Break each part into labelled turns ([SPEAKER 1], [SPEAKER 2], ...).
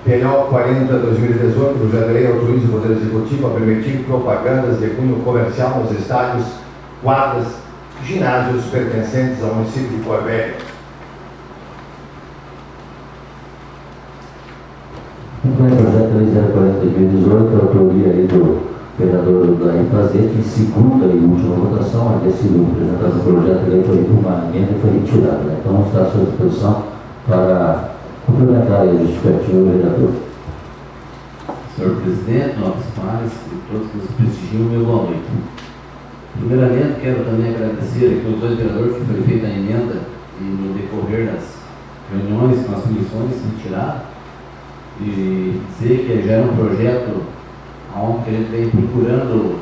[SPEAKER 1] PNO 40/2018, projeto de lei autoriza o Poder Executivo a permitir propagandas de cunho comercial nos estádios, quadras, ginásios pertencentes ao município de Porto Velho.
[SPEAKER 2] Muito bem, projeto de lei 040/2018, autoria aí do vereador Daí Fazete, em segunda e última votação, havia sido apresentado o projeto de lei, foi uma emenda e foi retirada, né? Então está à sua disposição para complementar a justificativa do vereador.
[SPEAKER 3] Senhor presidente, nobres pares e todos que nos prestigiam, meu boa noite. Primeiramente, quero também agradecer aqui aos dois vereadores que foi feita a emenda e no decorrer das reuniões com as comissões retiradas, e dizer que já era um projeto onde a gente vem procurando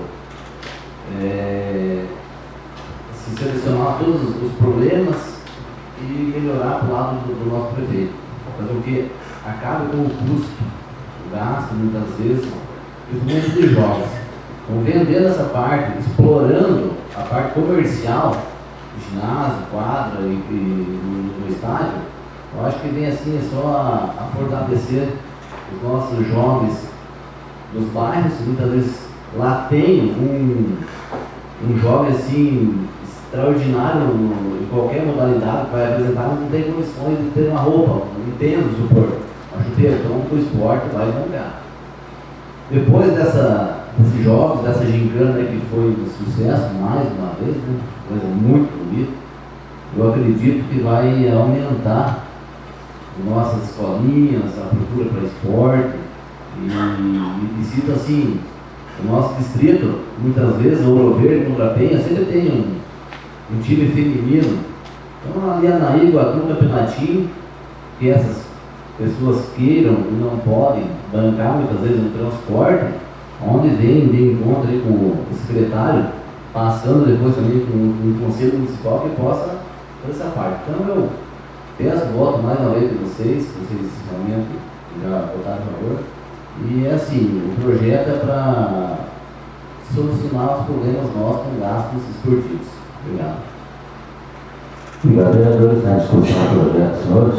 [SPEAKER 3] se selecionar todos os problemas e melhorar para o lado do nosso prefeito, fazer o que acabe com o custo, o gasto muitas vezes, principalmente de jogos. Então, vendendo essa parte, explorando a parte comercial, ginásio, quadra e no estádio, eu acho que vem assim só a fortalecer os nossos jovens dos bairros. Muitas vezes lá tem um jovem assim extraordinário em qualquer modalidade que vai apresentar, mas não tem condições de ter uma roupa, não tem o suporte, uma chuteira, então o esporte vai bancar. Depois desses jogos, dessa gincana, né, que foi um sucesso mais uma vez, né, coisa muito bonita, eu acredito que vai aumentar nossas escolinhas, a procura para esporte, e cito assim, o nosso distrito, muitas vezes, Ouro Verde, Contrapenha, sempre tem um time feminino. Então ali a Naíba tem um campeonatinho que essas pessoas queiram e não podem bancar muitas vezes no transporte, onde vem de encontro aí com o secretário, passando depois também com o conselho municipal que possa fazer essa parte. Então eu peço voto mais uma vez de vocês realmente já votaram a favor. E assim, o projeto é para solucionar os problemas nossos com gastos esportivos. Obrigado.
[SPEAKER 2] Obrigado, vereadores. Na discussão do projeto, senhores.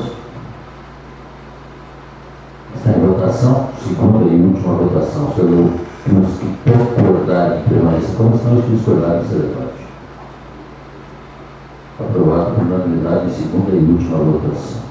[SPEAKER 2] Está em votação, segunda e última votação, sobre os que concordarem em permanência como estão, os que discordarem em ser debate. Aprovado por unanimidade em segunda e última votação.